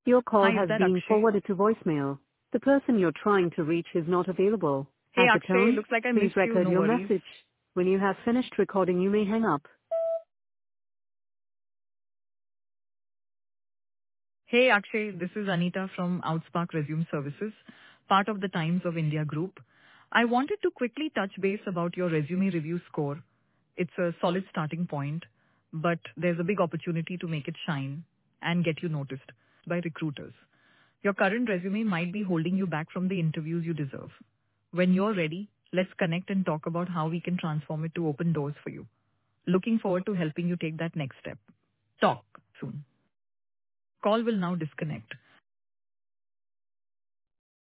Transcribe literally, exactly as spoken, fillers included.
Your call Hi, is has that been Akshay? forwarded to voicemail. The person you're trying to reach is not available. Hey, At the Akshay, tone, looks like I please missed you. record No your worries. message. When you have finished recording, you may hang up. Hey, Akshay, this is Anita from Outspark Resume Services, part of the Times of India group. I wanted to quickly touch base about your resume review score. It's a solid starting point, but there's a big opportunity to make it shine and get you noticed by recruiters. Your current resume might be holding you back from the interviews you deserve. When you're ready, let's connect and talk about how we can transform it to open doors for you. Looking forward to helping you take that next step. Talk soon. Call will now disconnect.